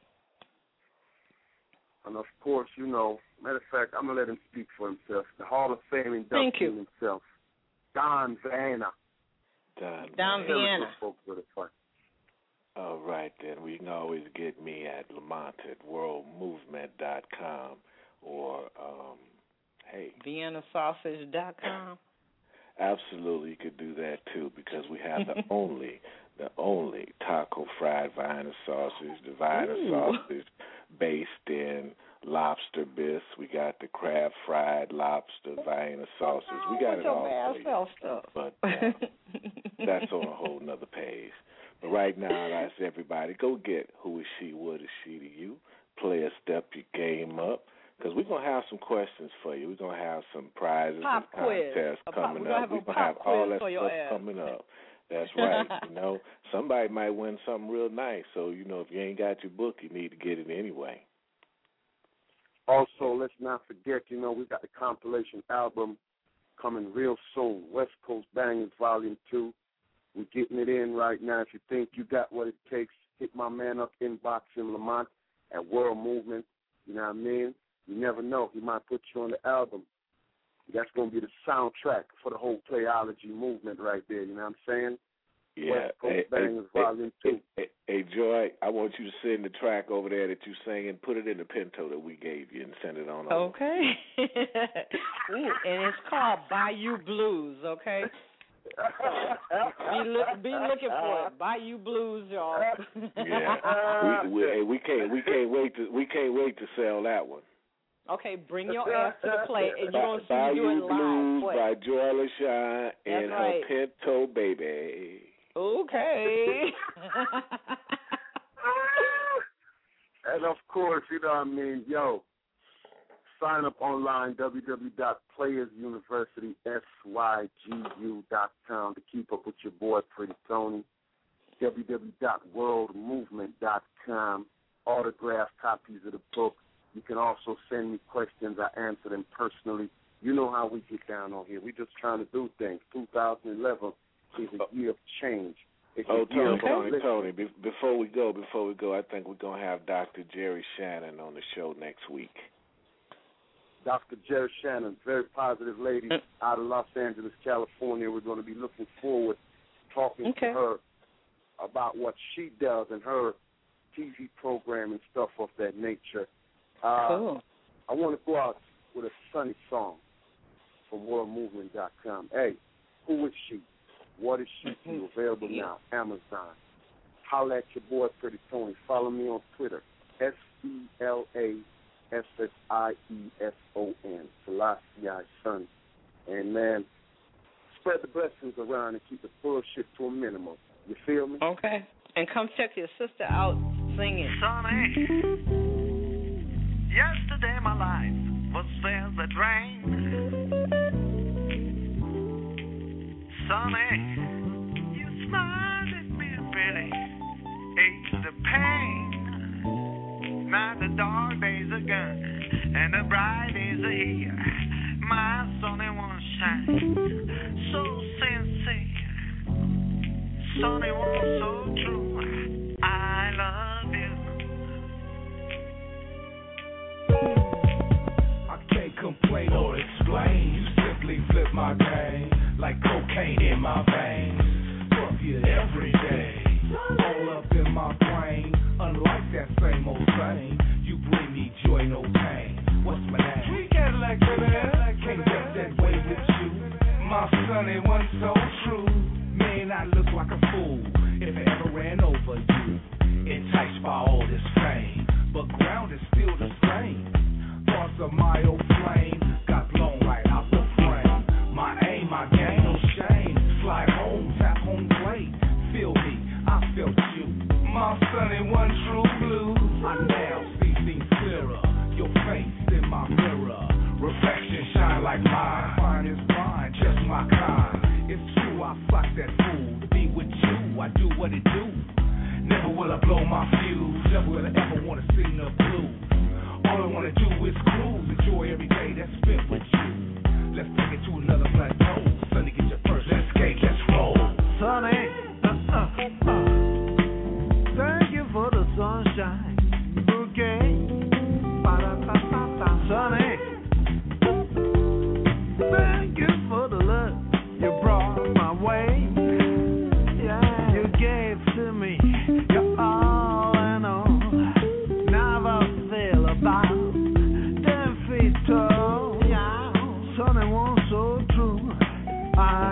And, of course, you know, matter of fact, I'm going to let him speak for himself. The Hall of Fame inductee himself, Don Vienna. Don, Don Vienna. Folks with it fun. All right, then. We can always get me at Lamont at world movement dot com or, um, hey. Vienna sausage dot com. Absolutely, you could do that, too, because we have the only, the only taco fried Vienna sausage, the Vienna Ooh. sausage based in lobster bisque. We got the crab fried lobster Vienna sausage. We got it all for you. Stuff. But uh, that's on a whole nother page. But right now, I ask everybody, go get Who Is She, What Is She to You? Play a step your game up. Because we're going to have some questions for you. We're going to have some prizes pop and contests pop, coming we're up. We're going to have all that stuff ass. coming up. That's right. You know, somebody might win something real nice. So, you know, if you ain't got your book, you need to get it anyway. Also, let's not forget, you know, we got the compilation album coming real soon, West Coast Bangers Volume two. We're getting it in right now. If you think you got what it takes, hit my man up, inbox him, Lamont, at World Movement. You know what I mean? You never know. He might put you on the album. That's going to be the soundtrack for the whole playology movement right there. You know what I'm saying? Yeah. West Coast hey, Bangers hey, Volume hey, two. Hey, hey, Joy, I want you to send the track over there that you sang and put it in the Pinto that we gave you and send it on over. Okay. Ooh, and it's called Bayou Blues, okay? be, look, be looking for it. Bayou Blues, y'all. Yeah. We, we, hey, we can't we can't wait to we can't wait to sell that one. Okay, bring your ass to the plate, and you're going to see Bayou me do it live. Blues What? by Joy LaShawn and right. her Pinto Baby. Okay. And of course, you know what I mean, yo, sign up online, w w w dot players university sygu dot com to keep up with your boy, Pretty Tony. w w w dot world movement dot com, autographed copies of the book. You can also send me questions. I answer them personally. You know how we get down on here. We're just trying to do things. two thousand eleven is a year of change. It's Oh, a year Tony, of Tony, upliftment. Tony, be- before we go, before we go, I think we're going to have Doctor Jerry Shannon on the show next week. Doctor Jerry Shannon, very positive lady out of Los Angeles, California. We're going to be looking forward to talking Okay. to her about what she does and her T V program and stuff of that nature. Uh, Cool. I want to go out with a sunny song from world movement dot com. Hey, who is she? What is she to you? Available now, Amazon. Holla at your boy, Pretty Tony. Follow me on Twitter, S E L A S S I E S O N, Selassie I Son. And, man, spread the blessings around and keep the bullshit to a minimum. You feel me? Okay. And come check your sister out singing. Sonny, yesterday my life was filled with rain. Sonny, you smiled at me pretty, eased the pain. Now the dark days are gone and the bright days are here. My Sonny won't shine so sincere. Sonny won't so true. I love you. I can't complain or explain. You simply flip my game like cocaine in my veins. Fuck you every day. All up in my brain. Unlike that same old thing, you bring me joy, no pain. What's my name? Sweet Cadillac, baby. Can't get that way with you. My son ain't one so true. Man, I look like a fool if I ever ran over you. Enticed by all this fame, but ground is still the same. Thoughts of my old flame got blown right out the frame. My aim, my game, no shame. Slide home, tap home plate. Feel me, I felt you. My son ain't one true blue. I now see things clearer. Your face in my mirror. Reflection shine like mine. Fine is mine, just my kind. It's true, I fuck that fool. To be with you, I do what it do. Never will I blow my fuse. Never will I ever wanna sing the blues. All I wanna do is cruise. Enjoy every day that's spent with you. Let's take it to another plateau. Sonny, get your first. Let's skate, let's roll. Sonny, uh, uh, uh. Thank you for the sunshine bouquet. Ba-da-ba-ba-ba. Sonny, thank you for the love you brought my way. Yeah, you gave to me your all and all. Never feel about ten feet tall. Yeah, Sonny, won't so true. I